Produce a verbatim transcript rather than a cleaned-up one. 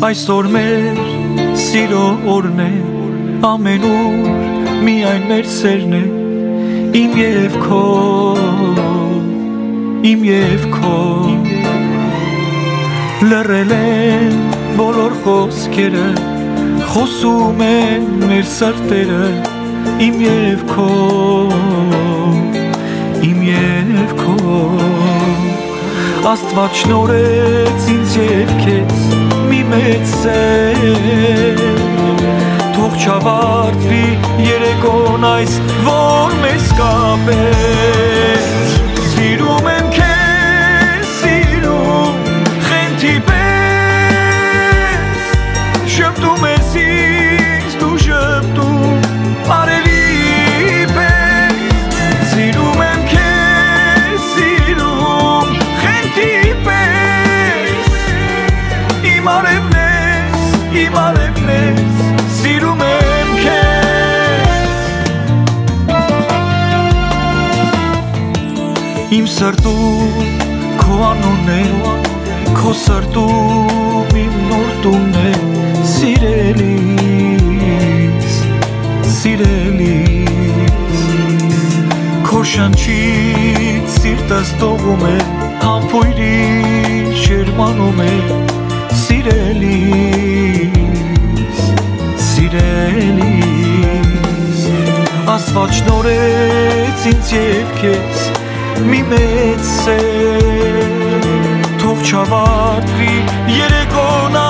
Այսօր մեր սիրո օրն է, ամենուր միայն մեր սերն է, իմ և քո, իմ և քո։ Լռել են բոլոր խոսքերը, խոսում են մեր սրտերը, իմ և քո, իմ և քո։ Աստված շնորհեց ինձ և քեզ մի մեծ սեր, թող չավարտվի երեկոն այս, որ մեզ կապեց։ Սիրում եմ քեզ, սիրում, խենթի պես, շպտում ես ինձ, դու շպտում արևի պես։ Սիրում եմ քեզ, սիրում, խենթի պես, իմ արևն ես, իմ արևն ես, սիրում եմ քեզ։ Իմ սրտում քո անունն է, քո սրտում իմ նոր տունն է, սիրելիս, սիրելիս։ Քո շնչից սիրտս տողում է, համբույրի շերմանում է, սիրելիս, սիրելիս։ Աստված շնորհեց ինձ և քեզ մի մեծ սեր, թող չավարտվի երեկոն